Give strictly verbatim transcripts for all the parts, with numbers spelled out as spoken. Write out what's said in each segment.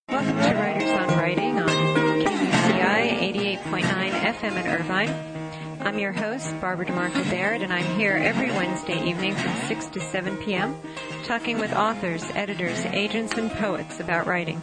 Welcome to Writers on Writing on K U C I eighty-eight point nine F M in Irvine. I'm your host, Barbara DeMarco Barrett, and I'm here every Wednesday evening from six to seven p.m. talking with authors, editors, agents, and poets about writing.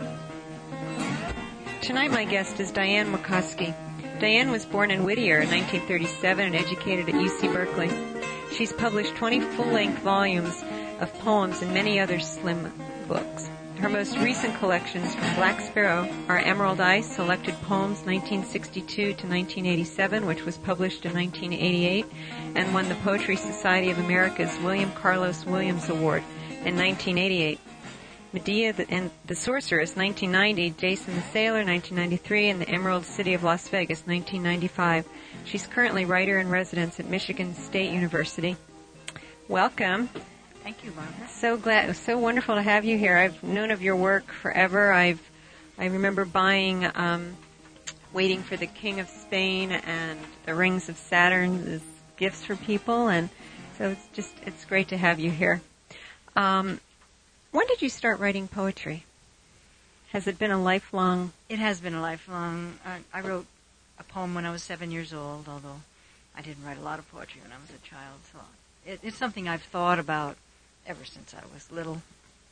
Tonight my guest is Diane Wieckowski. Diane was born in Whittier in nineteen thirty-seven and educated at U C Berkeley. She's published twenty full-length volumes of poems and many other slim books. Her most recent collections from Black Sparrow are Emerald Ice, Selected Poems nineteen sixty-two to nineteen eighty-seven, which was published in nineteen eighty-eight, and won the Poetry Society of America's William Carlos Williams Award in nineteen eighty-eight. Medea and the Sorceress, nineteen ninety, Jason the Sailor, nineteen ninety-three, and The Emerald City of Las Vegas, nineteen ninety-five. She's currently writer-in-residence at Michigan State University. Welcome. Thank you, Barbara. So glad, it was so wonderful to have you here. I've known of your work forever. I've, I remember buying, um, Waiting for the King of Spain and The Rings of Saturn as gifts for people, and so it's just, it's great to have you here. Um, when did you start writing poetry? Has it been a lifelong? It has been a lifelong. Uh, I wrote a poem when I was seven years old, although I didn't write a lot of poetry when I was a child, so it, it's something I've thought about ever since I was little.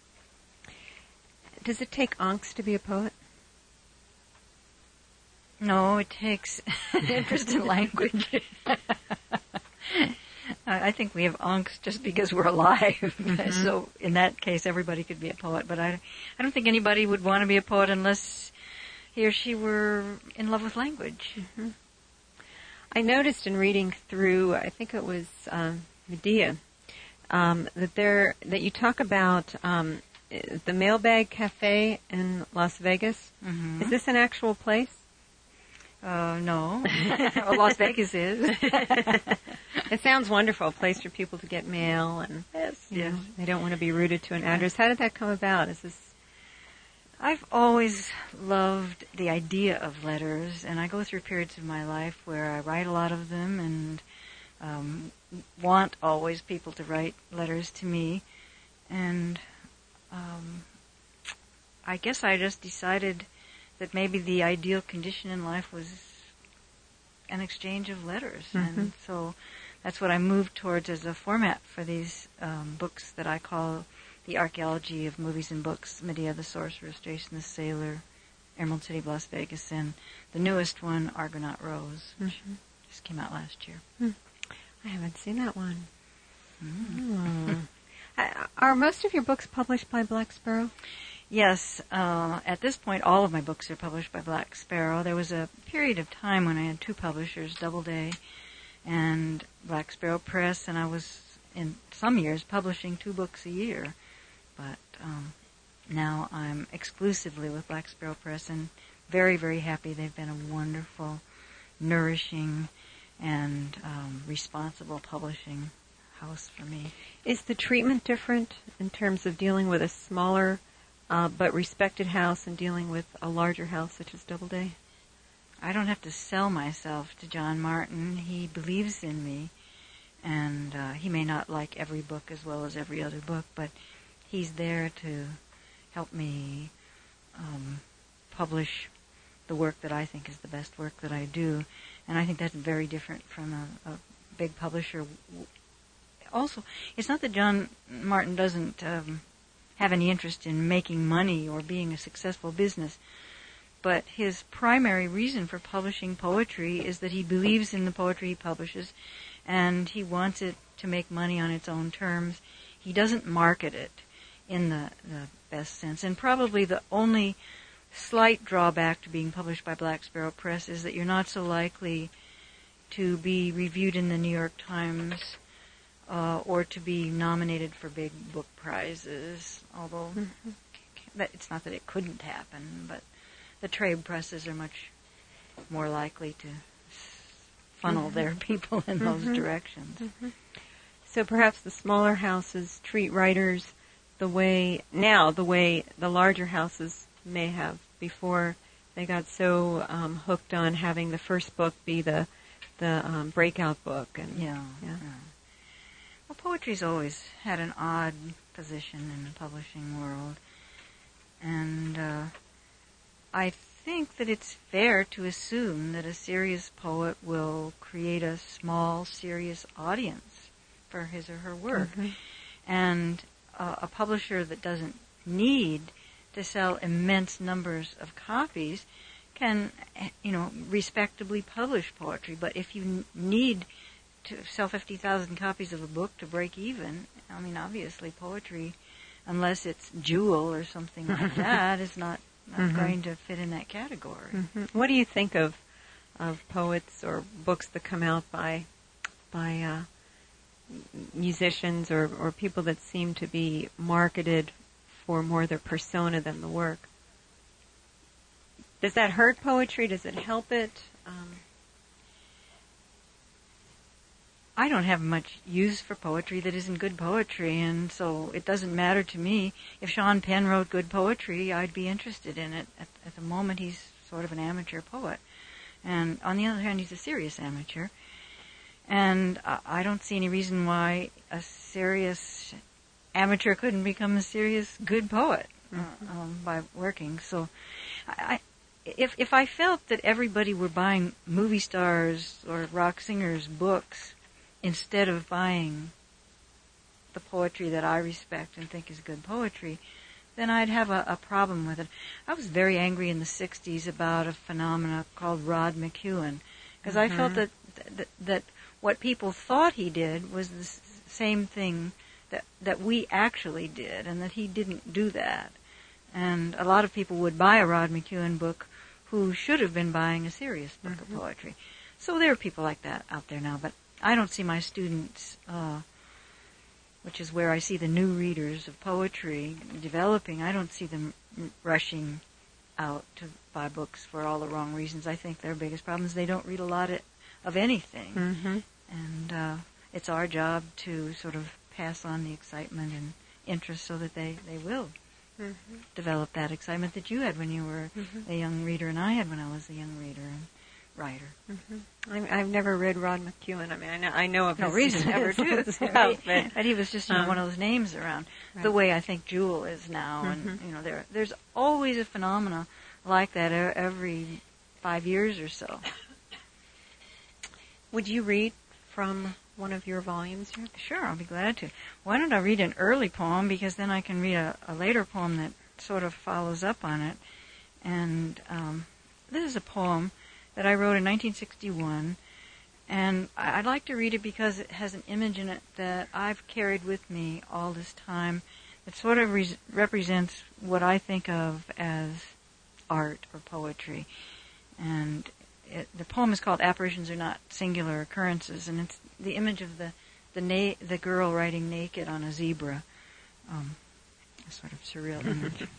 Does it take angst to be a poet? No, it takes an interest in language. I think we have angst just because we're alive. Mm-hmm. So in that case, everybody could be a poet. But I, I don't think anybody would want to be a poet unless he or she were in love with language. Mm-hmm. I noticed in reading through, I think it was um, Medea, Um, that there that you talk about um, the Mailbag Cafe in Las Vegas. Mm-hmm. Is this an actual place? Uh, no. Well, Las Vegas is. It sounds wonderful, a place for people to get mail, and yes, you yes. know, they don't want to be rooted to an address. How did that come about? Is this? I've always loved the idea of letters, and I go through periods of my life where I write a lot of them and um, want always people to write letters to me, and um, I guess I just decided that maybe the ideal condition in life was an exchange of letters, mm-hmm. and so that's what I moved towards as a format for these um, books that I call The Archaeology of Movies and Books, Medea the Sorceress, Jason the Sailor, Emerald City of Las Vegas, and the newest one, Argonaut Rose, which mm-hmm. just came out last year. Mm. I haven't seen that one. Mm. Oh. Are most of your books published by Black Sparrow? Yes. Uh, at this point, all of my books are published by Black Sparrow. There was a period of time when I had two publishers, Doubleday and Black Sparrow Press, and I was, in some years, publishing two books a year. But um, now I'm exclusively with Black Sparrow Press, and very, very happy. They've been a wonderful, nourishing, and um, responsible publishing house for me. Is the treatment different in terms of dealing with a smaller uh, but respected house and dealing with a larger house such as Doubleday? I don't have to sell myself to John Martin. He believes in me, and uh, he may not like every book as well as every other book, but he's there to help me um, publish the work that I think is the best work that I do. And I think that's very different from a, a big publisher. Also, it's not that John Martin doesn't um, have any interest in making money or being a successful business, but his primary reason for publishing poetry is that he believes in the poetry he publishes, and he wants it to make money on its own terms. He doesn't market it in the, the best sense. And probably the only slight drawback to being published by Black Sparrow Press is that you're not so likely to be reviewed in the New York Times uh, or to be nominated for big book prizes, although mm-hmm. it's not that it couldn't happen, but the trade presses are much more likely to funnel mm-hmm. their people in mm-hmm. those directions. Mm-hmm. So perhaps the smaller houses treat writers the way, now, the way the larger houses may have before they got so um, hooked on having the first book be the the um, breakout book. And yeah, yeah. yeah. Well, poetry's always had an odd position in the publishing world, and uh, I think that it's fair to assume that a serious poet will create a small, serious audience for his or her work. Mm-hmm. And uh, a publisher that doesn't need to sell immense numbers of copies can, you know, respectably publish poetry. But if you n- need to sell fifty thousand copies of a book to break even, I mean, obviously poetry, unless it's Jewel or something like that, is not, not mm-hmm. going to fit in that category. Mm-hmm. What do you think of of poets or books that come out by by uh, musicians or, or people that seem to be marketed for more their persona than the work? Does that hurt poetry? Does it help it? Um, I don't have much use for poetry that isn't good poetry, and so it doesn't matter to me. If Sean Penn wrote good poetry, I'd be interested in it. At, at the moment, he's sort of an amateur poet. And on the other hand, he's a serious amateur. And I, I don't see any reason why a serious amateur couldn't become a serious good poet uh, mm-hmm. um, by working. So I, if if I felt that everybody were buying movie stars or rock singers' books instead of buying the poetry that I respect and think is good poetry, then I'd have a, a problem with it. I was very angry in the sixties about a phenomena called Rod McEwen, because mm-hmm. I felt that, that that what people thought he did was the s- same thing that that we actually did, and that he didn't do that. And a lot of people would buy a Rod McEwen book who should have been buying a serious book mm-hmm. of poetry. So there are people like that out there now, but I don't see my students, uh, which is where I see the new readers of poetry developing, I don't see them rushing out to buy books for all the wrong reasons. I think their biggest problem is they don't read a lot of, of anything. Mm-hmm. And uh, it's our job to sort of pass on the excitement and interest so that they, they will mm-hmm. develop that excitement that you had when you were mm-hmm. a young reader and I had when I was a young reader and writer. Mm-hmm. I, I've never read Rod McEwen. I mean, I know, I know of no his reason ever to. stuff, but, but he was just you know, um, one of those names around, right. the way I think Jewel is now. Mm-hmm. And you know, there there's always a phenomena like that every five years or so. Would you read from one of your volumes here? Sure, I'll be glad to. Why don't I read an early poem, because then I can read a, a later poem that sort of follows up on it. And um, this is a poem that I wrote in nineteen sixty-one, and I'd like to read it because it has an image in it that I've carried with me all this time. It sort of re- represents what I think of as art or poetry. And it, the poem is called Apparitions Are Not Singular Occurrences, and it's the image of the the, na- the girl riding naked on a zebra. Um, a sort of surreal image.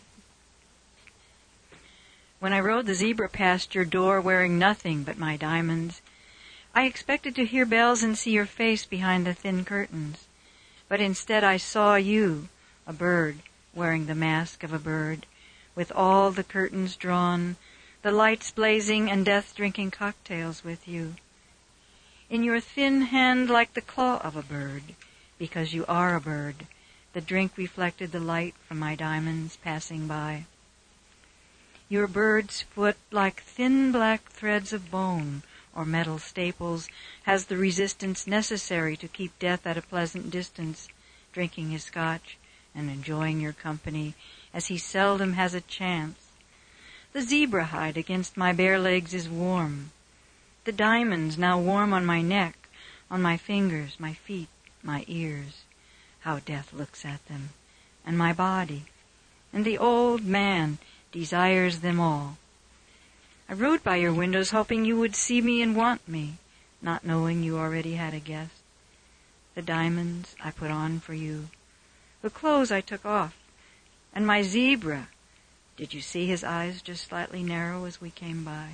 When I rode the zebra past your door wearing nothing but my diamonds, I expected to hear bells and see your face behind the thin curtains. But instead I saw you, a bird, wearing the mask of a bird, with all the curtains drawn, the lights blazing, and death drinking cocktails with you. In your thin hand like the claw of a bird, because you are a bird, the drink reflected the light from my diamonds passing by. Your bird's foot, like thin black threads of bone or metal staples, has the resistance necessary to keep death at a pleasant distance, drinking his scotch and enjoying your company, as he seldom has a chance. The zebra hide against my bare legs is warm. The diamonds now warm on my neck, on my fingers, my feet, my ears. How death looks at them, and my body, and the old man desires them all. I rode by your windows hoping you would see me and want me, not knowing you already had a guest. The diamonds I put on for you, the clothes I took off, and my zebra. Did you see his eyes just slightly narrow as we came by?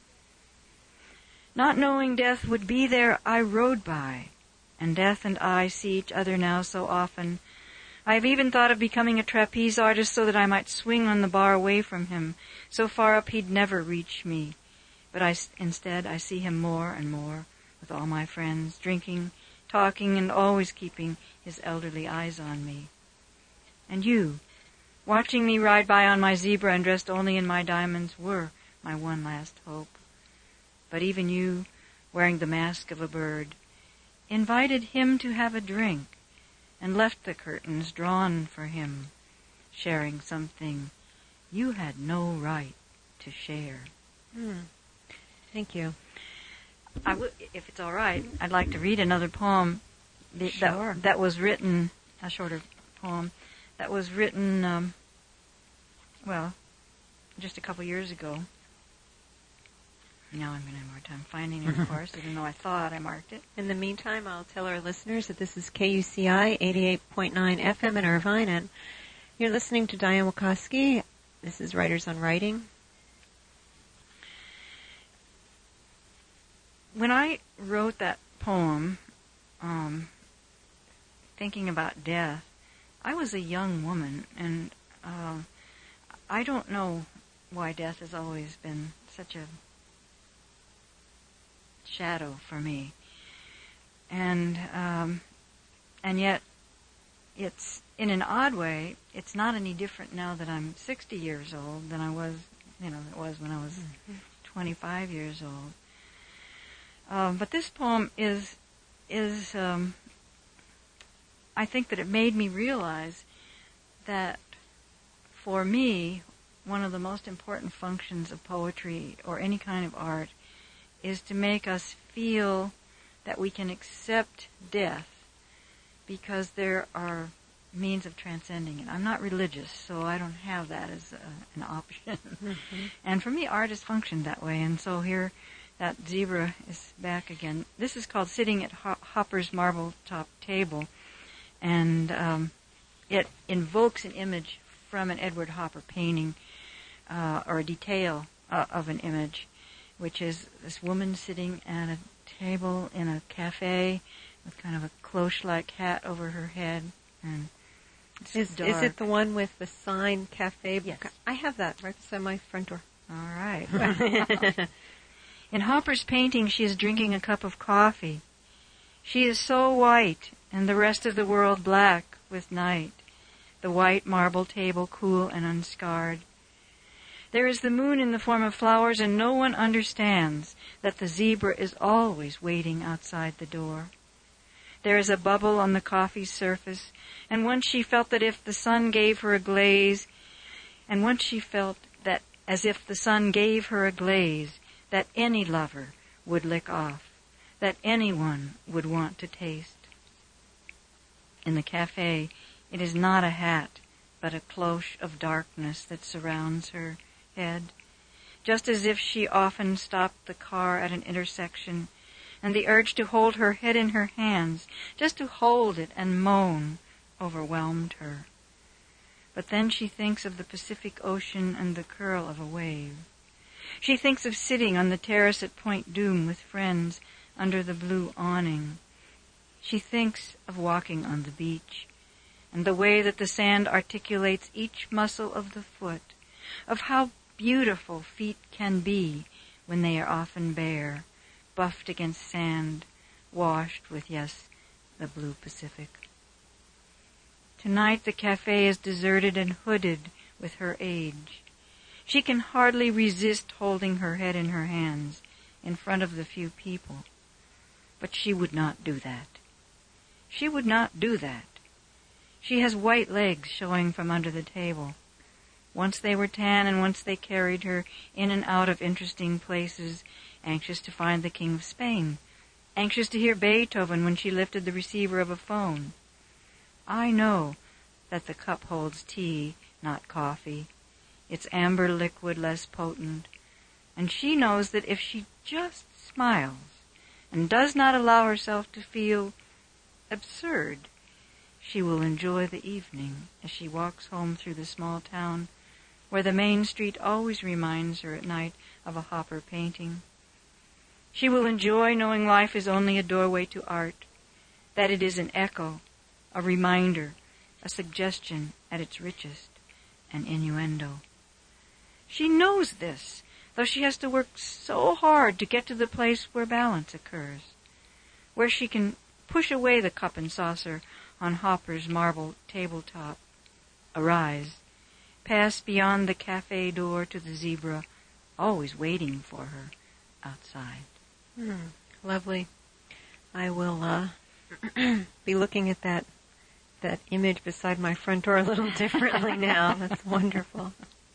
Not knowing death would be there, I rode by, and death and I see each other now so often. I have even thought of becoming a trapeze artist so that I might swing on the bar away from him, so far up he'd never reach me. But I, instead I see him more and more, with all my friends, drinking, talking, and always keeping his elderly eyes on me. And you, watching me ride by on my zebra and dressed only in my diamonds were my one last hope. But even you, wearing the mask of a bird, invited him to have a drink and left the curtains drawn for him, sharing something you had no right to share. Hmm. Thank you. I w- if it's all right, I'd like to read another poem the, Sure. that, that was written, a shorter poem, that was written, um, well, just a couple years ago. Now I'm going to have more time finding it, of course, even though I thought I marked it. In the meantime, I'll tell our listeners that this is K U C I eighty-eight point nine F M in Irvine, and you're listening to Diane Wachowski. This is Writers on Writing. When I wrote that poem, um, thinking about death, I was a young woman, and uh, I don't know why death has always been such a shadow for me. And um, and yet, it's, in an odd way, it's not any different now that I'm sixty years old than I was, you know, it was when I was mm-hmm. twenty-five years old. Um, but this poem is, is um, I think that it made me realize that for me, one of the most important functions of poetry or any kind of art is to make us feel that we can accept death because there are means of transcending it. I'm not religious, so I don't have that as a, an option. Mm-hmm. And for me, art has functioned that way, and so here that zebra is back again. This is called Sitting at Hopper's Marble Top Table, and um, it invokes an image from an Edward Hopper painting, uh, or a detail uh, of an image, which is this woman sitting at a table in a cafe with kind of a cloche-like hat over her head, and it's is, dark. Is it the one with the sign cafe? Yes. I have that right beside my front door. All right. In Hopper's painting, she is drinking a cup of coffee. She is so white, and the rest of the world black with night, the white marble table cool and unscarred. There is the moon in the form of flowers, and no one understands that the zebra is always waiting outside the door. There is a bubble on the coffee's surface, and once she felt that if the sun gave her a glaze, and once she felt that as if the sun gave her a glaze, that any lover would lick off, that anyone would want to taste. In the cafe, it is not a hat, but a cloche of darkness that surrounds her head, just as if she often stopped the car at an intersection, and the urge to hold her head in her hands, just to hold it and moan, overwhelmed her. But then she thinks of the Pacific Ocean and the curl of a wave. She thinks of sitting on the terrace at Point Dume with friends under the blue awning. She thinks of walking on the beach, and the way that the sand articulates each muscle of the foot, of how beautiful feet can be when they are often bare, buffed against sand, washed with, yes, the blue Pacific. Tonight the cafe is deserted and hooded with her age. She can hardly resist holding her head in her hands in front of the few people. But she would not do that. She would not do that. She has white legs showing from under the table. Once they were tan, and once they carried her in and out of interesting places, anxious to find the King of Spain, anxious to hear Beethoven when she lifted the receiver of a phone. I know that the cup holds tea, not coffee, its amber liquid less potent, and she knows that if she just smiles and does not allow herself to feel absurd, she will enjoy the evening as she walks home through the small town where the main street always reminds her at night of a Hopper painting. She will enjoy knowing life is only a doorway to art, that it is an echo, a reminder, a suggestion at its richest, an innuendo. She knows this, though she has to work so hard to get to the place where balance occurs, where she can push away the cup and saucer on Hopper's marble tabletop, arise, pass beyond the cafe door to the zebra, always waiting for her outside. Mm, lovely. I will uh, be looking at that that image beside my front door a little differently now. That's wonderful.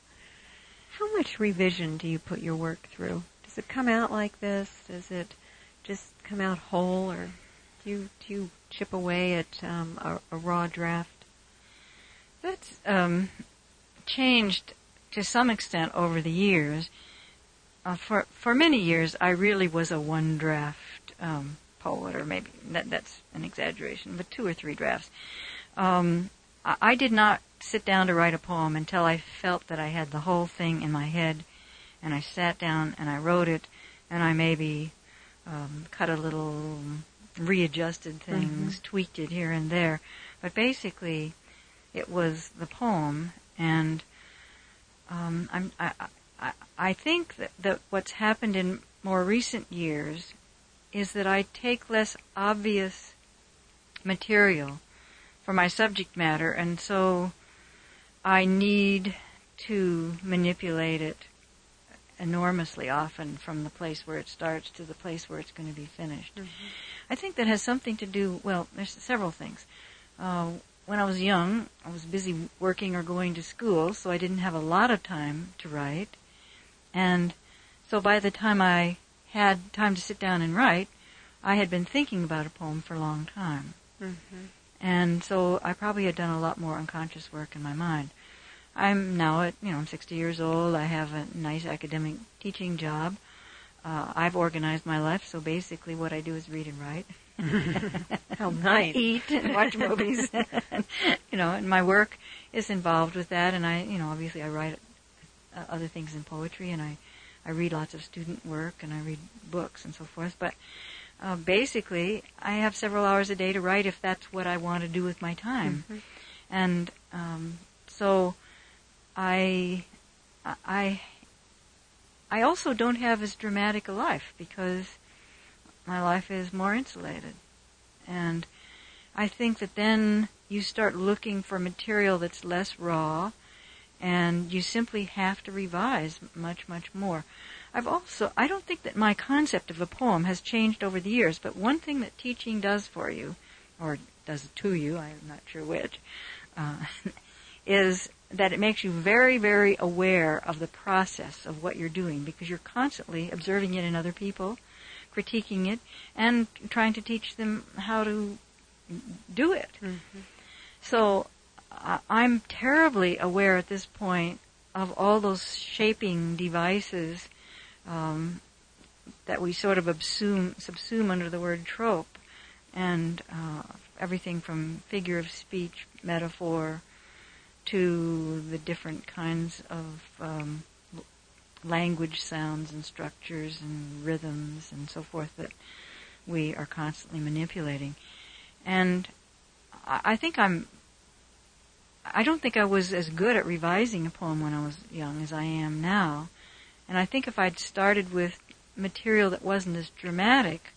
How much revision do you put your work through? Does it come out like this? Does it just come out whole, or do you, do you chip away at um, a, a raw draft? That's um, changed to some extent over the years. Uh, for for many years, I really was a one draft um, poet, or maybe that, that's an exaggeration, but two or three drafts. Um, I, I did not sit down to write a poem until I felt that I had the whole thing in my head, and I sat down and I wrote it, and I maybe um, cut a little, readjusted things, mm-hmm. tweaked it here and there, but basically it was the poem. And um, I'm, I, I, I think that, that what's happened in more recent years is that I take less obvious material for my subject matter, and so I need to manipulate it enormously often from the place where it starts to the place where it's going to be finished. Mm-hmm. I think that has something to do, well, there's several things. Uh, when I was young, I was busy working or going to school, so I didn't have a lot of time to write. And so by the time I had time to sit down and write, I had been thinking about a poem for a long time. Mm-hmm. And so I probably had done a lot more unconscious work in my mind. I'm now at, you know, I'm sixty years old. I have a nice academic teaching job. Uh, I've organized my life, so basically what I do is read and write. How nice. Eat and watch movies. and, you know, and my work is involved with that, and I, you know, obviously I write uh, other things in poetry, and I, I read lots of student work, and I read books and so forth, but uh, basically I have several hours a day to write if that's what I want to do with my time. Mm-hmm. And um, so I, I, I also don't have as dramatic a life because my life is more insulated. And I think that then you start looking for material that's less raw, and you simply have to revise much, much more. I've also, I don't think that my concept of a poem has changed over the years, but one thing that teaching does for you, or does to you, I'm not sure which, uh, is that it makes you very, very aware of the process of what you're doing, because you're constantly observing it in other people, critiquing it, and trying to teach them how to do it. Mm-hmm. So uh, I'm terribly aware at this point of all those shaping devices um, that we sort of subsume, subsume under the word trope, and uh, everything from figure of speech, metaphor, to the different kinds of um, language sounds and structures and rhythms and so forth that we are constantly manipulating. And I think I'm, I don't think I was as good at revising a poem when I was young as I am now. And I think if I'd started with material that wasn't as dramatic,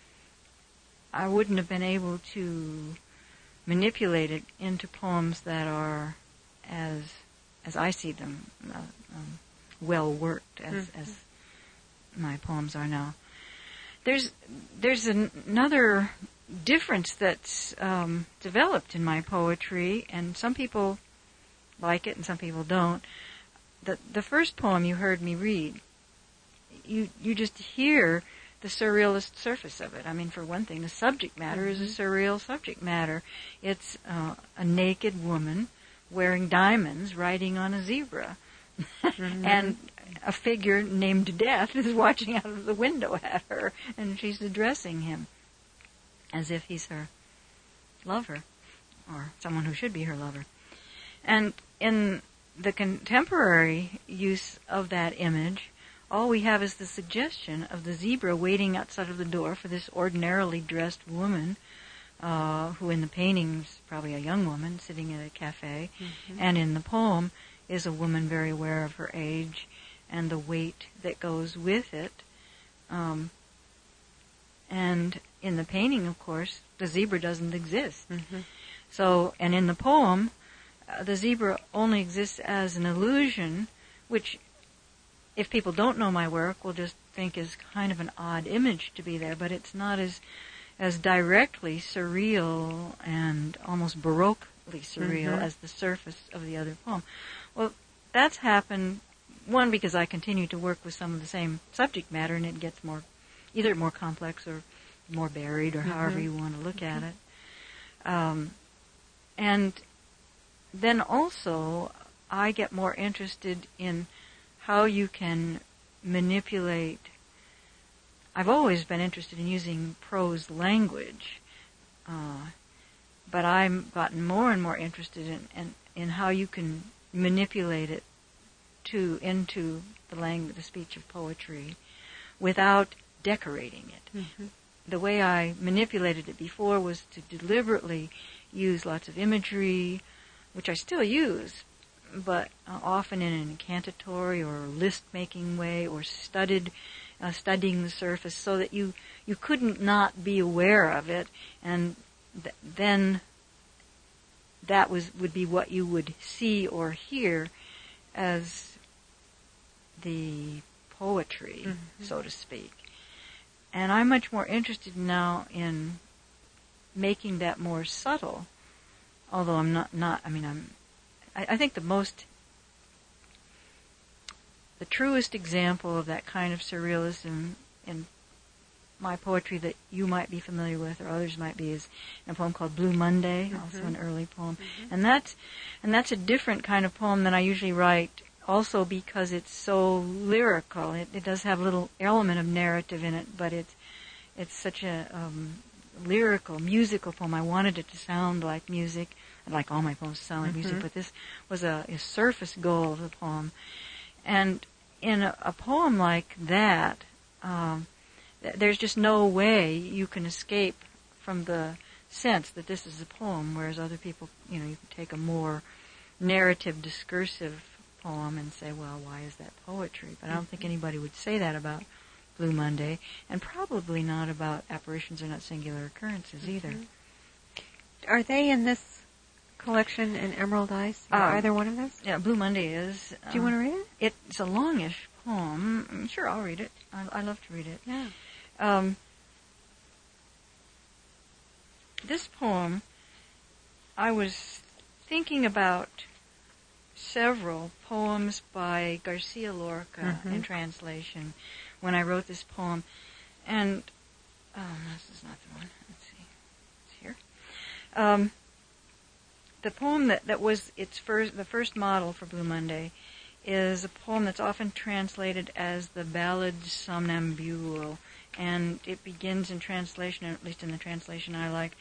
I wouldn't have been able to manipulate it into poems that are as, as I see them, uh, um, well worked as, mm-hmm. as my poems are now. There's there's an, another difference that's um, developed in my poetry, and some people like it and some people don't. The the first poem you heard me read, you you just hear the surrealist surface of it. I mean, for one thing, the subject matter mm-hmm. is a surreal subject matter. It's uh, a naked woman wearing diamonds riding on a zebra. Mm-hmm. And a figure named Death is watching out of the window at her, and she's addressing him as if he's her lover, or someone who should be her lover. And in the contemporary use of that image, all we have is the suggestion of the zebra waiting outside of the door for this ordinarily dressed woman, uh, who in the painting is probably a young woman sitting at a cafe, mm-hmm. and in the poem is a woman very aware of her age and the weight that goes with it. Um, and in the painting, of course, the zebra doesn't exist. Mm-hmm. So, and in the poem, uh, the zebra only exists as an illusion, which, if people don't know my work, will just think is kind of an odd image to be there, but it's not as as directly surreal and almost baroquely surreal Mm-hmm. as the surface of the other poem. Well, that's happened, one, because I continue to work with some of the same subject matter, and it gets more, either more complex or more buried, or Mm-hmm. however you want to look mm-hmm. at it. Um, and then also, I get more interested in how you can manipulate. I've always been interested in using prose language, uh, but I've gotten more and more interested in, in, in how you can manipulate it to into the language, the speech of poetry, without decorating it. Mm-hmm. The way I manipulated it before was to deliberately use lots of imagery, which I still use, but uh, often in an incantatory or list-making way, or studied, uh, studying the surface, so that you, you couldn't not be aware of it, and th- then that was would be what you would see or hear as the poetry, mm-hmm. so to speak. And I'm much more interested now in making that more subtle, although I'm not, not I mean, I'm, I, I think the most, the truest example of that kind of surrealism in my poetry that you might be familiar with, or others might be, is a poem called Blue Monday, mm-hmm. also an early poem. Mm-hmm. And that's, and that's a different kind of poem than I usually write, also because it's so lyrical. It, it does have a little element of narrative in it, but it's it's such a um, lyrical, musical poem. I wanted it to sound like music. I'd like all my poems to sound like mm-hmm. music, but this was a, a surface goal of the poem. And in a, a poem like that, um, th- there's just no way you can escape from the sense that this is a poem, whereas other people, you know, you can take a more narrative, discursive poem and say, well, why is that poetry? But I don't think anybody would say that about Blue Monday, and probably not about apparitions or not singular occurrences either. Mm-hmm. Are they in this collection in Emerald Eyes? Are Um, either one of those? Yeah, Blue Monday is. Do you uh, want to read it? It's a longish poem. I'm sure, I'll read it. I, I love to read it. Yeah. Um, this poem, I was thinking about several poems by Garcia Lorca mm-hmm. in translation when I wrote this poem. And, um, this is not the one. Let's see. It's here. Um, the poem that, that was its first, the first model for Blue Monday is a poem that's often translated as the Ballad Somnambule. And it begins in translation, at least in the translation I like,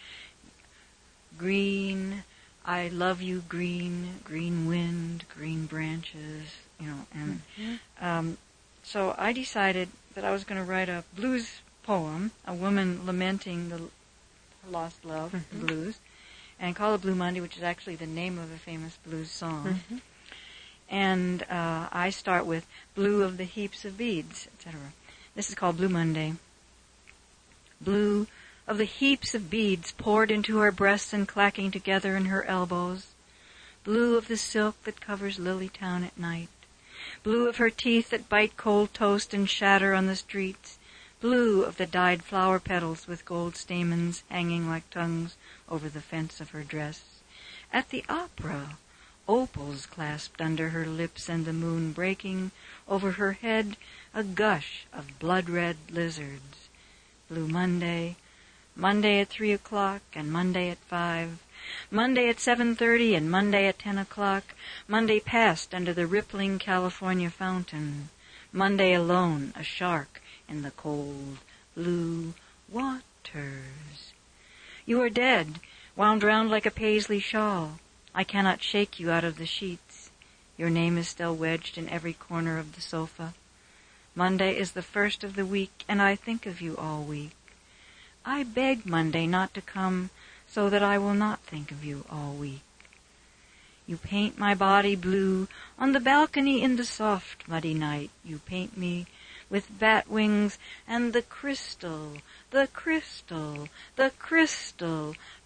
green, I love you, green, green wind, green branches, you know, and mm-hmm. um, so I decided that I was going to write a blues poem, a woman lamenting the lost love, mm-hmm. the blues, and call it Blue Monday, which is actually the name of a famous blues song. Mm-hmm. And uh, I start with blue of the heaps of beads, et cetera. This is called Blue Monday. Blue of the heaps of beads poured into her breasts and clacking together in her elbows. Blue of the silk that covers Lilytown at night. Blue of her teeth that bite cold toast and shatter on the streets. Blue of the dyed flower petals with gold stamens hanging like tongues over the fence of her dress. At the opera, opals clasped under her lips and the moon breaking over her head, a gush of blood-red lizards. Blue Monday, Monday at three o'clock and Monday at five, Monday at seven thirty and Monday at ten o'clock, Monday passed under the rippling California fountain, Monday alone, a shark in the cold blue waters. You are dead, wound round like a paisley shawl. I cannot shake you out of the sheets. Your name is still wedged in every corner of the sofa. Monday is the first of the week, and I think of you all week. I beg Monday not to come, so that I will not think of you all week. You paint my body blue on the balcony in the soft, muddy night. You paint me with bat wings and the crystal, the crystal, the crystal, the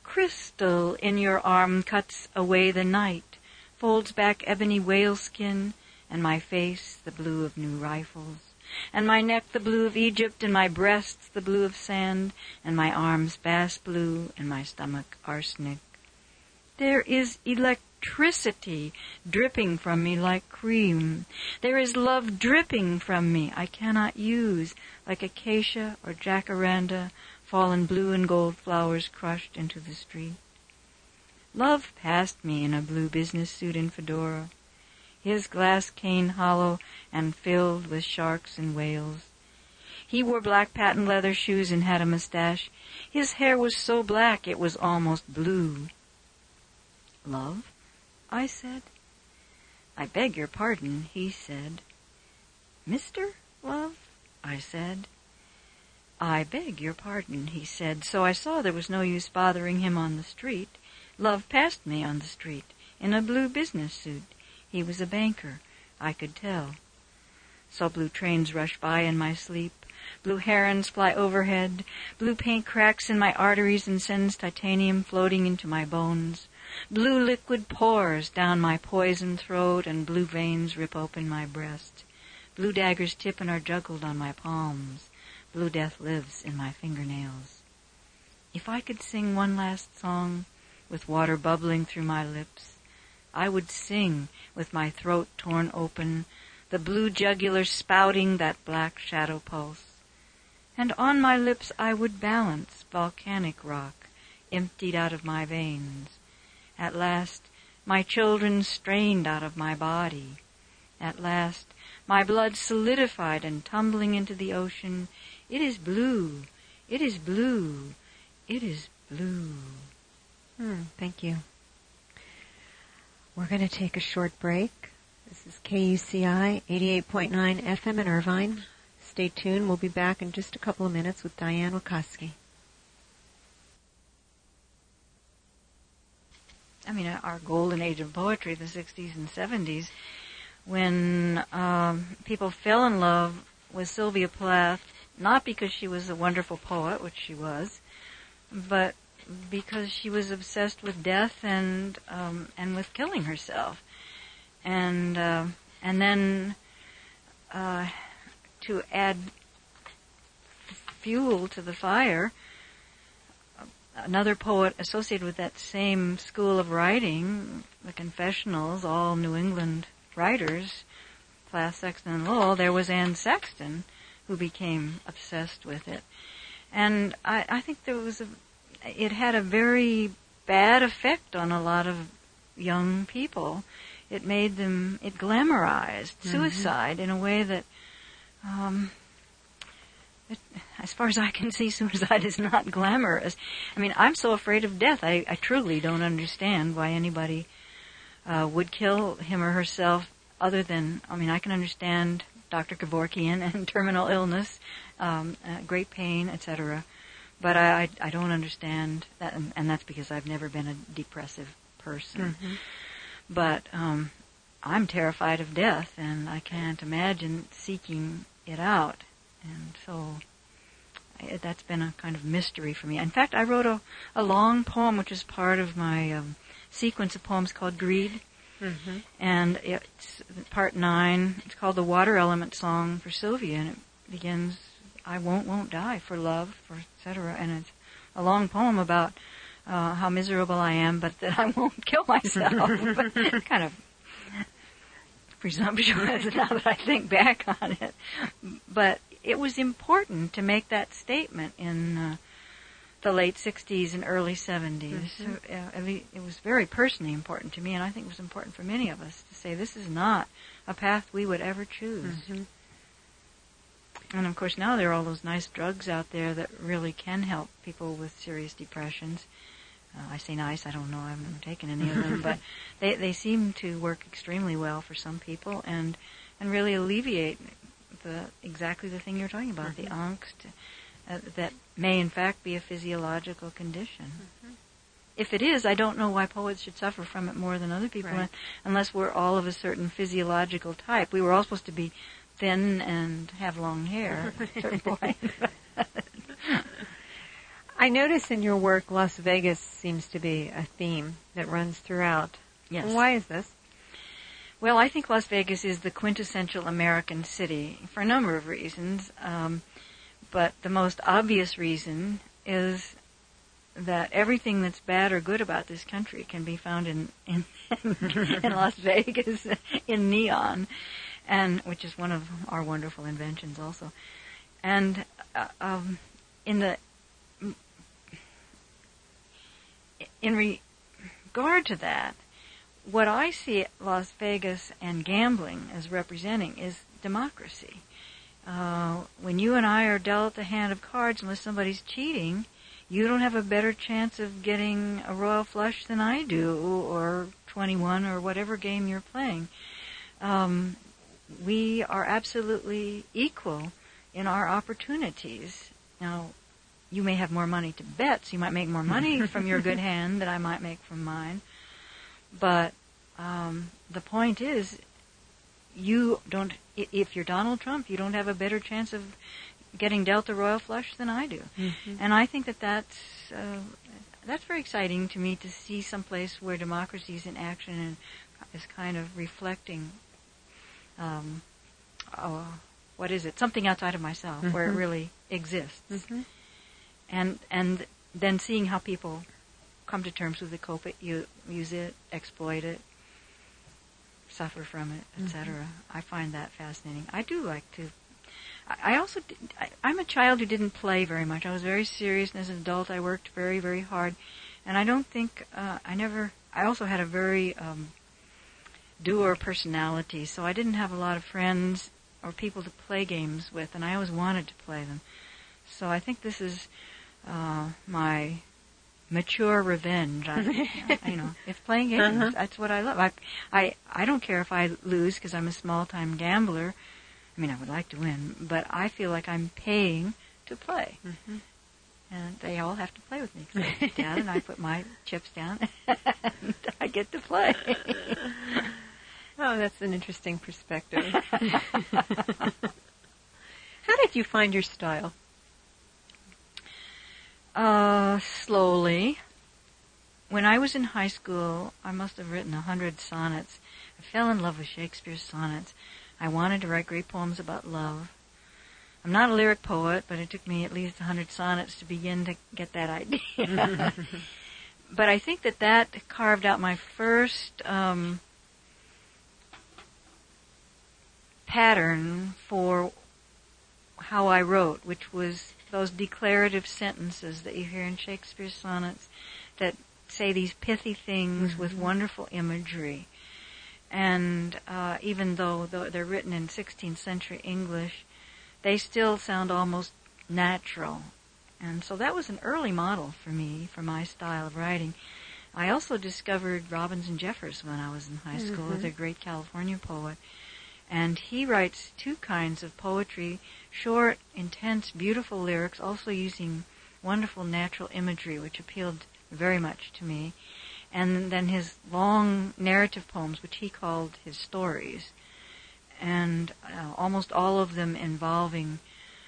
Crystal in your arm cuts away the night, folds back ebony whaleskin, and my face the blue of new rifles, and my neck the blue of Egypt, and my breasts the blue of sand, and my arms bass blue, and my stomach arsenic. There is electricity dripping from me like cream. There is love dripping from me I cannot use, like acacia or jacaranda, fallen blue and gold flowers crushed into the street. Love passed me in a blue business suit and fedora, his glass cane hollow and filled with sharks and whales. He wore black patent leather shoes and had a mustache. His hair was so black it was almost blue. Love? I said. I beg your pardon, he said. Mister Love? I said. I beg your pardon, he said, so I saw there was no use bothering him on the street. Love passed me on the street, in a blue business suit. He was a banker, I could tell. Saw blue trains rush by in my sleep, blue herons fly overhead, blue paint cracks in my arteries and sends titanium floating into my bones. Blue liquid pours down my poisoned throat, and blue veins rip open my breast. Blue daggers tip and are juggled on my palms. Blue death lives in my fingernails. If I could sing one last song, with water bubbling through my lips, I would sing with my throat torn open, the blue jugular spouting that black shadow pulse. And on my lips I would balance volcanic rock, emptied out of my veins. At last, my children strained out of my body. At last, my blood solidified and tumbling into the ocean. It is blue. It is blue. It is blue. Hmm, thank you. We're going to take a short break. This is K U C I eighty-eight point nine F M in Irvine. Stay tuned. We'll be back in just a couple of minutes with Diane Wikoski. I mean, our golden age of poetry, the sixties and seventies, when um, people fell in love with Sylvia Plath, not because she was a wonderful poet, which she was, but because she was obsessed with death and um, and with killing herself, and uh, and then uh, to add fuel to the fire, another poet associated with that same school of writing, the Confessionals, all New England writers, Plath, Sexton, and Lowell. There was Anne Sexton, who became obsessed with it. And I, I think there was a, it had a very bad effect on a lot of young people. It made them, it glamorized mm-hmm. suicide in a way that, um, it, as far as I can see, suicide is not glamorous. I mean, I'm so afraid of death. I, I truly don't understand why anybody uh, would kill him or herself other than, I mean, I can understand Doctor Kevorkian and terminal illness, um, uh, great pain, et cetera. But I, I, I don't understand that, and, and that's because I've never been a depressive person. Mm-hmm. But um, I'm terrified of death, and I can't imagine seeking it out. And so I, that's been a kind of mystery for me. In fact, I wrote a, a long poem, which is part of my um, sequence of poems called Greed. Mm-hmm. And it's part nine. It's called the Water Element Song for Sylvia, and it begins, I won't, won't die for love, for et cetera. And it's a long poem about uh, how miserable I am, but that I won't kill myself. But kind of presumptuous now that I think back on it. But it was important to make that statement in uh, the late sixties and early seventies. Mm-hmm. So, uh, it was very personally important to me, and I think it was important for many of us to say this is not a path we would ever choose. Mm-hmm. And of course now there are all those nice drugs out there that really can help people with serious depressions. Uh, I say nice, I don't know, I've never taken any of them, but they they seem to work extremely well for some people and and really alleviate the exactly the thing you're talking about, mm-hmm. the angst. Uh, that may in fact be a physiological condition. Mm-hmm. If it is, I don't know why poets should suffer from it more than other people, right. unless we're all of a certain physiological type. We were all supposed to be thin and have long hair at a certain point. I I notice in your work Las Vegas seems to be a theme that runs throughout. Yes. Why is this? Well, I think Las Vegas is the quintessential American city for a number of reasons, um, but the most obvious reason is that everything that's bad or good about this country can be found in in, in Las Vegas in neon, and which is one of our wonderful inventions also. And uh, um, in the in re- regard to that, what I see Las Vegas and gambling as representing is democracy. Uh, when you and I are dealt a hand of cards, unless somebody's cheating, you don't have a better chance of getting a royal flush than I do, or twenty-one, or whatever game you're playing. Um, we are absolutely equal in our opportunities. Now, you may have more money to bet, so you might make more money from your good hand than I might make from mine. But um, the point is, you don't. If you're Donald Trump, you don't have a better chance of getting dealt a royal flush than I do. Mm-hmm. And I think that that's uh, that's very exciting to me, to see someplace where democracy is in action and is kind of reflecting. Um, uh, what is it? Something outside of myself, mm-hmm. where it really exists. Mm-hmm. And and then seeing how people come to terms with it, cope it, you, use it, exploit it, suffer from it, et cetera. Mm-hmm. I find that fascinating. I do like to. I, I also. Did, I, I'm a child who didn't play very much. I was very serious, and as an adult, I worked very, very hard. And I don't think uh, I never. I also had a very um, doer personality, so I didn't have a lot of friends or people to play games with, and I always wanted to play them. So I think this is uh, my mature revenge. I, you know, it's playing games. Uh-huh. That's what I love. I, I, I don't care if I lose because I'm a small-time gambler. I mean, I would like to win, but I feel like I'm paying to play. Mm-hmm. And they all have to play with me because I sit down and I put my chips down and I get to play. Oh, that's an interesting perspective. How did you find your style? Uh, slowly. When I was in high school, I must have written a hundred sonnets. I fell in love with Shakespeare's sonnets. I wanted to write great poems about love. I'm not a lyric poet, but it took me at least a hundred sonnets to begin to get that idea. But I think that that carved out my first um, pattern for how I wrote, which was those declarative sentences that you hear in Shakespeare's sonnets that say these pithy things mm-hmm. with wonderful imagery. And uh, even though, though they're written in sixteenth century English, they still sound almost natural. And so that was an early model for me, for my style of writing. I also discovered Robinson Jeffers when I was in high school, mm-hmm. the great California poet. And he writes two kinds of poetry, short, intense, beautiful lyrics, also using wonderful natural imagery, which appealed very much to me. And then his long narrative poems, which he called his stories, and uh, almost all of them involving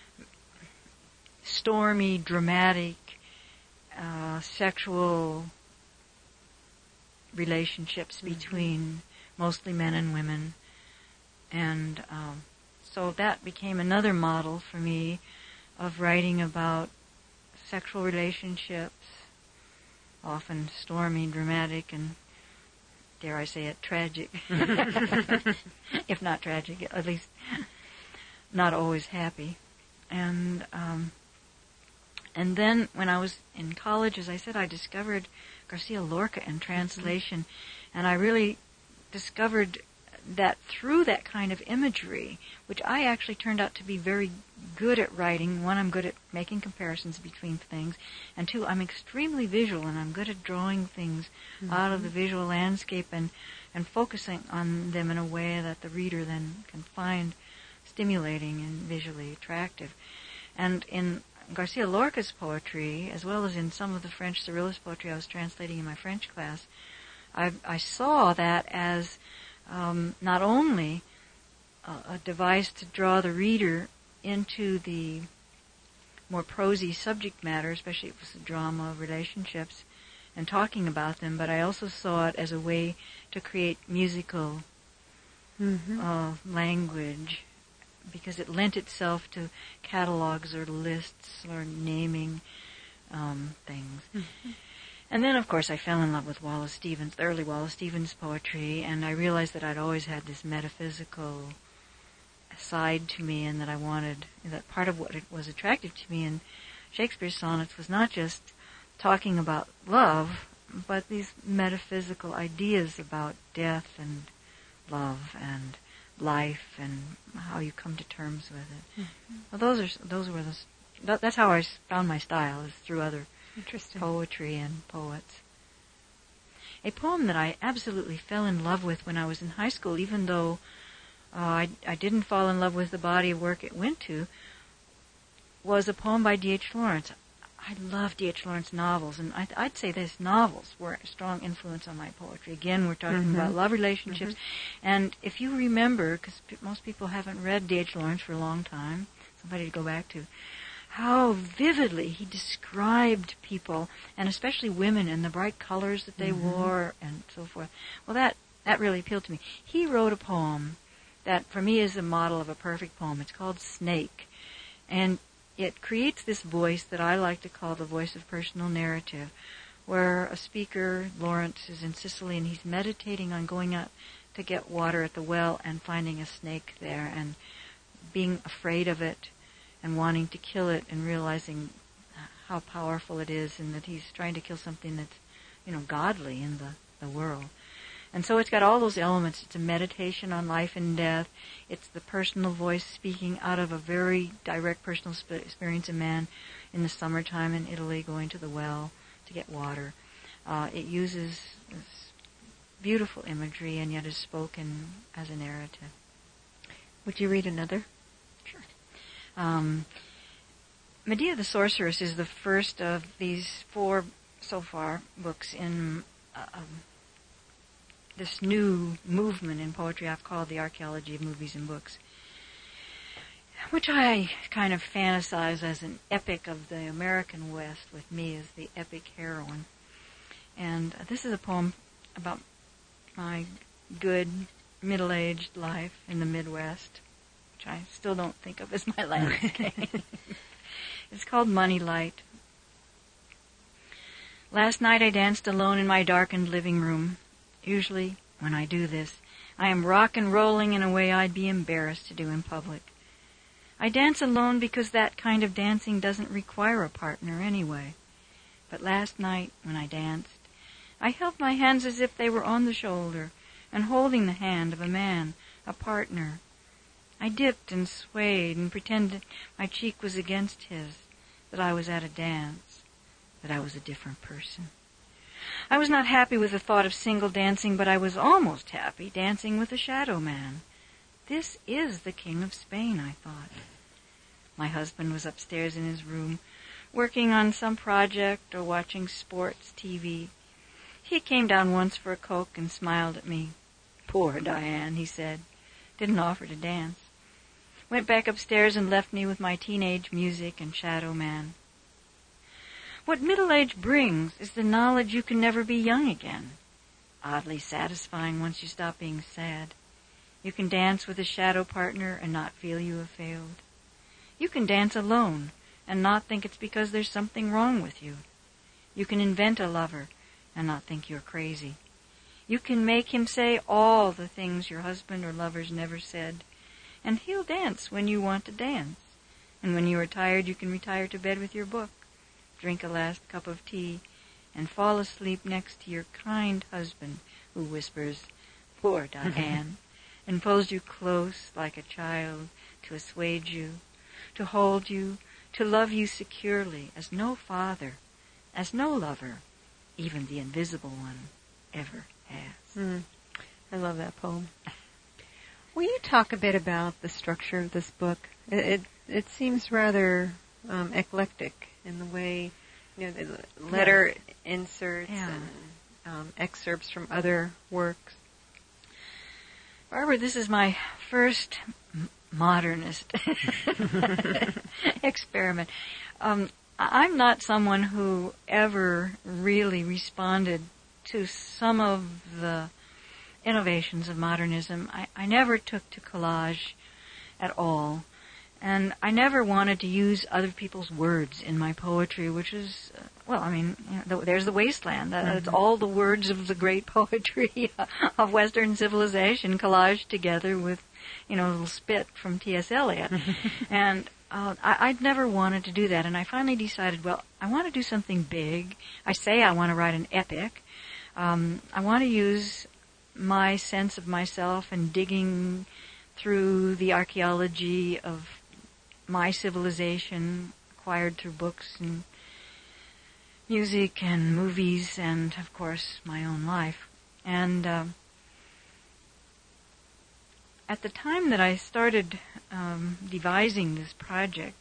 stormy, dramatic, uh, sexual relationships mm-hmm. between mostly men and women. And um, so that became another model for me of writing about sexual relationships, often stormy, dramatic, and, dare I say it, tragic. If not tragic, at least not always happy. And um, and then when I was in college, as I said, I discovered Garcia Lorca in translation, mm-hmm. and I really discovered that through that kind of imagery, which I actually turned out to be very good at writing. One, I'm good at making comparisons between things, and two, I'm extremely visual, and I'm good at drawing things mm-hmm. out of the visual landscape and, and focusing on them in a way that the reader then can find stimulating and visually attractive. And in Garcia Lorca's poetry, as well as in some of the French Surrealist poetry I was translating in my French class, I, I saw that as Um, not only uh, a device to draw the reader into the more prosy subject matter, especially if it was the drama of relationships and talking about them, but I also saw it as a way to create musical mm-hmm. uh, language, because it lent itself to catalogs or lists or naming um, things. Mm-hmm. And then, of course, I fell in love with Wallace Stevens, the early Wallace Stevens poetry, and I realized that I'd always had this metaphysical side to me, and that I wanted, that part of what it was attractive to me in Shakespeare's sonnets was not just talking about love, but these metaphysical ideas about death and love and life and how you come to terms with it. Mm-hmm. Well, those are those were the. That, that's how I found my style, is through other poetry and poets. A poem that I absolutely fell in love with when I was in high school, even though uh, I, I didn't fall in love with the body of work it went to, was a poem by D H Lawrence. I love D H Lawrence novels, and I'd, I'd say his novels were a strong influence on my poetry. Again, we're talking mm-hmm. about love relationships, mm-hmm. and if you remember, because p- most people haven't read D H Lawrence for a long time, somebody to go back to, how vividly he described people, and especially women, and the bright colors that they mm-hmm. wore, and so forth. Well, that, that really appealed to me. He wrote a poem that, for me, is a model of a perfect poem. It's called Snake, and it creates this voice that I like to call the voice of personal narrative, where a speaker, Lawrence, is in Sicily, and he's meditating on going out to get water at the well and finding a snake there, and being afraid of it, and wanting to kill it, and realizing how powerful it is, and that he's trying to kill something that's, you know, godly in the, the world. And so it's got all those elements. It's a meditation on life and death. It's the personal voice speaking out of a very direct personal sp- experience of man in the summertime in Italy, going to the well to get water. Uh, it uses this beautiful imagery, and yet is spoken as a narrative. Would you read another? Sure. Um, Medea the Sorceress is the first of these four, so far, books in uh, um, this new movement in poetry I've called the archaeology of movies and books, which I kind of fantasize as an epic of the American West, with me as the epic heroine. And uh, this is a poem about my good middle-aged life in the Midwest, which I still don't think of as my landscape. It's called Money Light. Last night I danced alone in my darkened living room. Usually, when I do this, I am rock and rolling in a way I'd be embarrassed to do in public. I dance alone because that kind of dancing doesn't require a partner anyway. But last night, when I danced, I held my hands as if they were on the shoulder and holding the hand of a man, a partner. I dipped and swayed and pretended my cheek was against his, that I was at a dance, that I was a different person. I was not happy with the thought of single dancing, but I was almost happy dancing with a shadow man. This is the King of Spain, I thought. My husband was upstairs in his room, working on some project or watching sports T V. He came down once for a Coke and smiled at me. Poor Diane, he said. Didn't offer to dance. Went back upstairs and left me with my teenage music and shadow man. What middle age brings is the knowledge you can never be young again. Oddly satisfying once you stop being sad. You can dance with a shadow partner and not feel you have failed. You can dance alone and not think it's because there's something wrong with you. You can invent a lover and not think you're crazy. You can make him say all the things your husband or lovers never said, and he'll dance when you want to dance. And when you are tired, you can retire to bed with your book, drink a last cup of tea, and fall asleep next to your kind husband who whispers, "Poor Diane," and pulls you close like a child to assuage you, to hold you, to love you securely as no father, as no lover, even the invisible one, ever has. Mm. I love that poem. Will you talk a bit about the structure of this book? It it, it seems rather um, eclectic in the way, you know, the letter yeah. inserts yeah. and um, excerpts from other works. Barbara, this is my first modernist experiment. Um, I'm not someone who ever really responded to some of the innovations of modernism. I, I never took to collage at all. And I never wanted to use other people's words in my poetry, which is, uh, well, I mean, you know, the, there's the wasteland. Uh, mm-hmm. It's all the words of the great poetry of Western civilization collaged together with, you know, a little spit from T S Eliot. And uh, I, I'd never wanted to do that. And I finally decided, well, I want to do something big. I say I want to write an epic. Um, I want to use my sense of myself and digging through the archaeology of my civilization, acquired through books and music and movies and, of course, my own life. And uh, at the time that I started um, devising this project,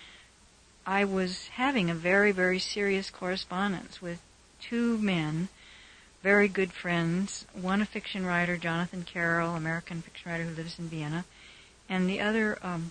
I was having a very, very serious correspondence with two men, very good friends, one a fiction writer, Jonathan Carroll, American fiction writer who lives in Vienna, and the other um,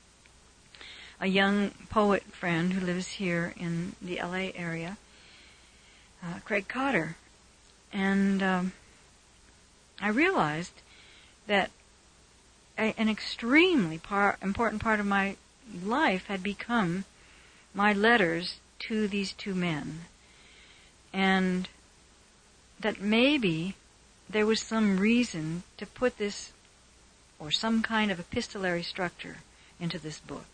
a young poet friend who lives here in the L A area, uh, Craig Cotter. And um, I realized that a, an extremely par- important part of my life had become my letters to these two men. And that maybe there was some reason to put this, or some kind of epistolary structure, into this book.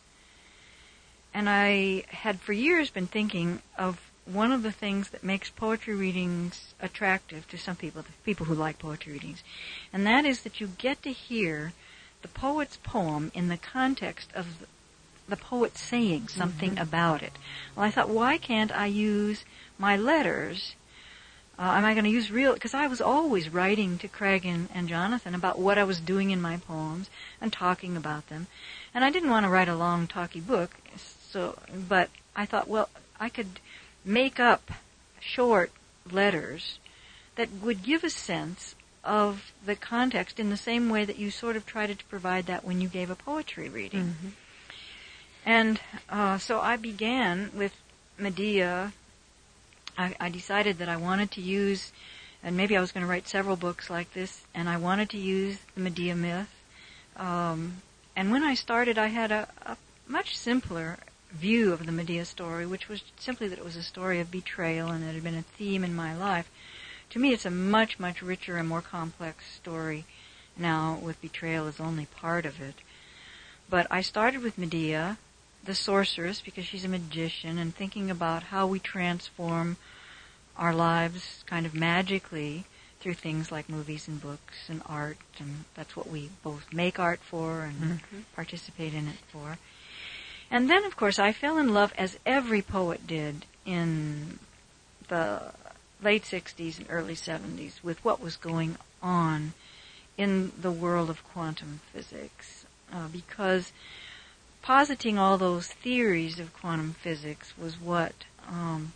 And I had for years been thinking of one of the things that makes poetry readings attractive to some people, the people who like poetry readings, and that is that you get to hear the poet's poem in the context of the poet saying something mm-hmm. about it. Well, I thought, why can't I use my letters? Uh, am I going to use real... Because I was always writing to Craig and, and Jonathan about what I was doing in my poems and talking about them. And I didn't want to write a long, talky book, so but I thought, well, I could make up short letters that would give a sense of the context in the same way that you sort of tried to provide that when you gave a poetry reading. Mm-hmm. And uh, so I began with Medea. I, I decided that I wanted to use, and maybe I was going to write several books like this, and I wanted to use the Medea myth. Um, and when I started, I had a, a much simpler view of the Medea story, which was simply that it was a story of betrayal and it had been a theme in my life. To me, it's a much, much richer and more complex story now, with betrayal as only part of it. But I started with Medea, the sorceress, because she's a magician, and thinking about how we transform our lives kind of magically through things like movies and books and art, and that's what we both make art for and mm-hmm. participate in it for. And then, of course, I fell in love, as every poet did in the late sixties and early seventies, with what was going on in the world of quantum physics, uh, because positing all those theories of quantum physics was what um,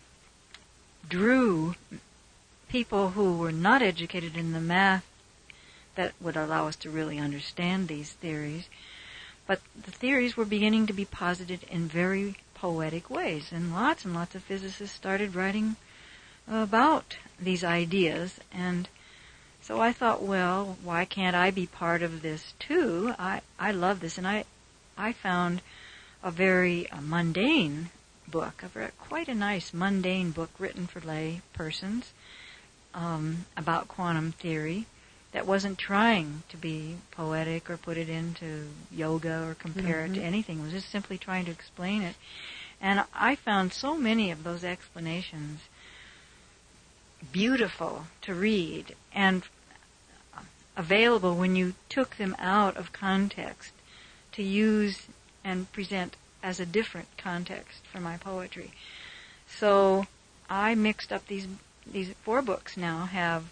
drew people who were not educated in the math that would allow us to really understand these theories. But the theories were beginning to be posited in very poetic ways, and lots and lots of physicists started writing about these ideas. And so I thought, well, why can't I be part of this too? I, I love this, and I I found a very uh, mundane book, a very, quite a nice mundane book written for lay persons um, about quantum theory that wasn't trying to be poetic or put it into yoga or compare mm-hmm. it to anything. It was just simply trying to explain it. And I found so many of those explanations beautiful to read and available when you took them out of context to use and present as a different context for my poetry. So I mixed up these these four books now have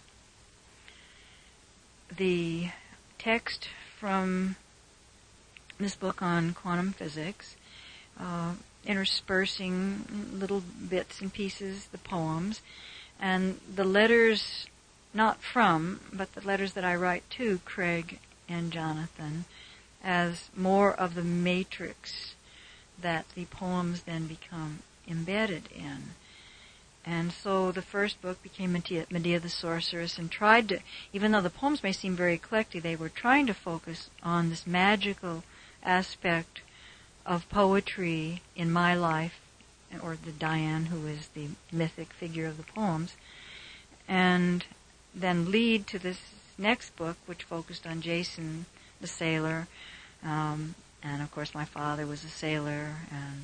the text from this book on quantum physics, uh, interspersing little bits and pieces, the poems, and the letters, not from, but the letters that I write to Craig and Jonathan, as more of the matrix that the poems then become embedded in. And so the first book became Medea, Medea the Sorceress, and tried to, even though the poems may seem very eclectic, they were trying to focus on this magical aspect of poetry in my life, or the Diane, who is the mythic figure of the poems, and then lead to this next book, which focused on Jason the sailor, um, and of course my father was a sailor, and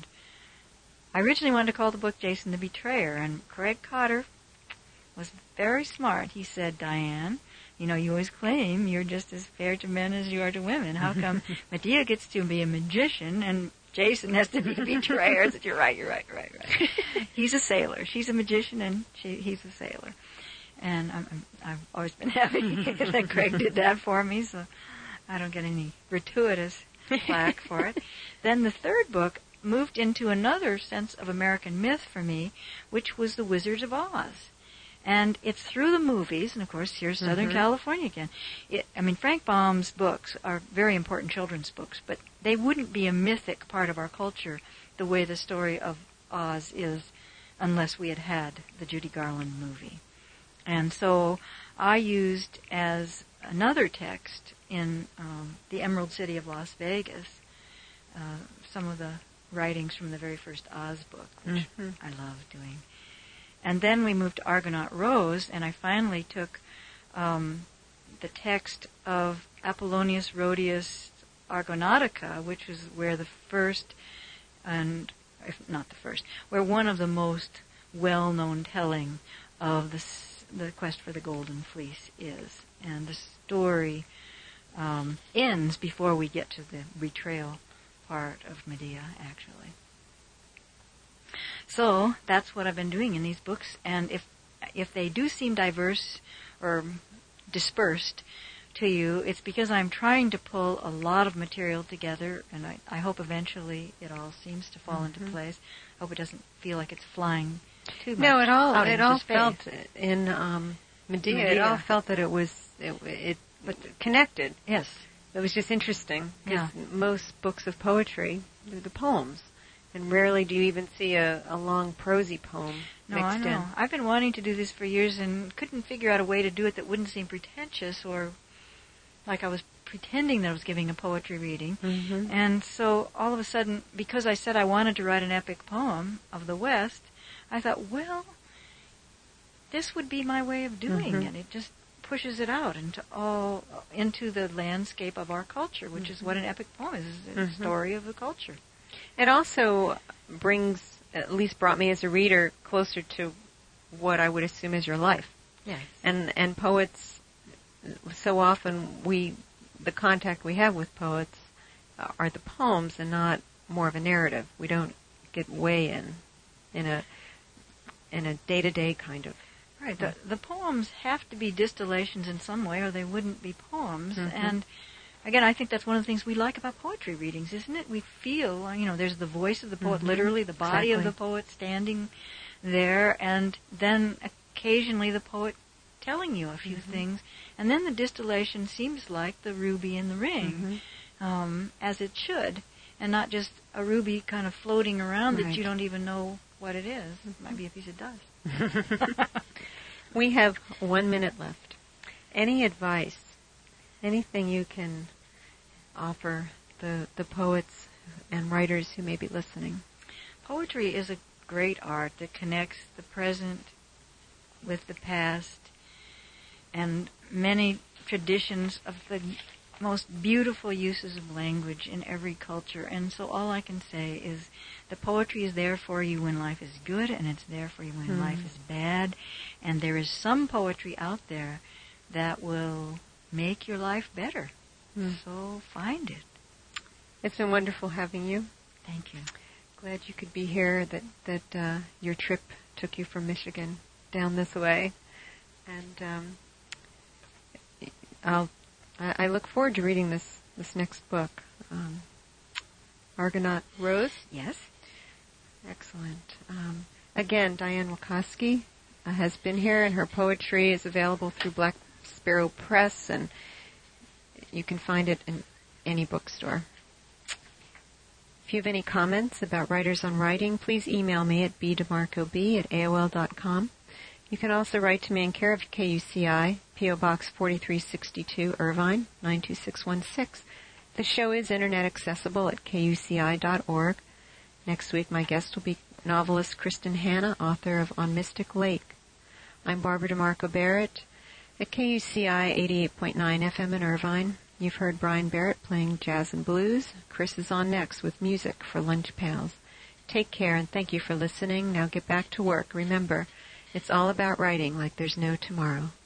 I originally wanted to call the book Jason the Betrayer, and Craig Cotter was very smart. He said, Diane, you know, you always claim you're just as fair to men as you are to women. How come Medea gets to be a magician and Jason has to be the betrayer? I said, you're right, you're right, you're right, you're right. He's a sailor. She's a magician and she, he's a sailor. And I'm, I'm, I've always been happy that Craig did that for me, so I don't get any gratuitous flack for it. Then the third book moved into another sense of American myth for me, which was The Wizard of Oz. And it's through the movies, and of course here's Southern mm-hmm. California again. It, I mean, Frank Baum's books are very important children's books, but they wouldn't be a mythic part of our culture the way the story of Oz is unless we had had the Judy Garland movie. And so I used as another text in um, The Emerald City of Las Vegas uh, some of the writings from the very first Oz book, which mm-hmm. I love doing. And then we moved to Argonaut Rose, and I finally took um, the text of Apollonius Rhodius' Argonautica, which was where the first, and if not the first, where one of the most well-known telling of the the quest for the Golden Fleece is. And the story um, ends before we get to the betrayal part of Medea, actually. So that's what I've been doing in these books, and if if they do seem diverse or dispersed to you, it's because I'm trying to pull a lot of material together, and I, I hope eventually it all seems to fall mm-hmm. into place. I hope it doesn't feel like it's flying too much. No, it all out it all felt in um, Medea, Medea. It all felt that it was it, it but connected. Yes, it was just interesting because yeah. most books of poetry are the poems. And rarely do you even see a, a long prosy poem no, mixed I know. in. I've been wanting to do this for years and couldn't figure out a way to do it that wouldn't seem pretentious or like I was pretending that I was giving a poetry reading. Mm-hmm. And so all of a sudden, because I said I wanted to write an epic poem of the West, I thought, well, this would be my way of doing mm-hmm. it. It just pushes it out into all into the landscape of our culture, which mm-hmm. is what an epic poem is, is a mm-hmm. story of the culture. It also brings, at least brought me as a reader, closer to what I would assume is your life. Yes. And and poets, so often we, the contact we have with poets are the poems and not more of a narrative. We don't get way in, in a in a day-to-day kind of. Right. The, the poems have to be distillations in some way or they wouldn't be poems. Mm-hmm. And again, I think that's one of the things we like about poetry readings, isn't it? We feel, you know, there's the voice of the poet, mm-hmm. literally the body exactly. of the poet standing there, and then occasionally the poet telling you a few mm-hmm. things, and then the distillation seems like the ruby in the ring, mm-hmm. um, as it should, and not just a ruby kind of floating around right. that you don't even know what it is. It might be a piece of dust. We have one minute left. Any advice, anything you can offer the, the poets and writers who may be listening? Poetry is a great art that connects the present with the past and many traditions of the most beautiful uses of language in every culture. And so all I can say is the poetry is there for you when life is good, and it's there for you when mm. life is bad. And there is some poetry out there that will make your life better. Mm. So find it. It's been wonderful having you. Thank you. Glad you could be here, that, that uh, your trip took you from Michigan down this way. And um, I'll, I, I look forward to reading this, this next book. Um, Argonaut Rose? Yes. Excellent. Um, again, Diane Wieckowski uh, has been here, and her poetry is available through Black Sparrow Press, and you can find it in any bookstore. If you have any comments about Writers on Writing, please email me at b demarco b at a o l dot com. You can also write to me in care of K U C I, P O Box forty-three sixty-two, Irvine, nine two six one six. The show is internet accessible at k u c i dot org. Next week, my guest will be novelist Kristen Hanna, author of On Mystic Lake. I'm Barbara DeMarco Barrett at K U C I eighty-eight point nine F M in Irvine. You've heard Brian Barrett playing jazz and blues. Chris is on next with music for Lunch Pals. Take care and thank you for listening. Now get back to work. Remember, it's all about writing like there's no tomorrow.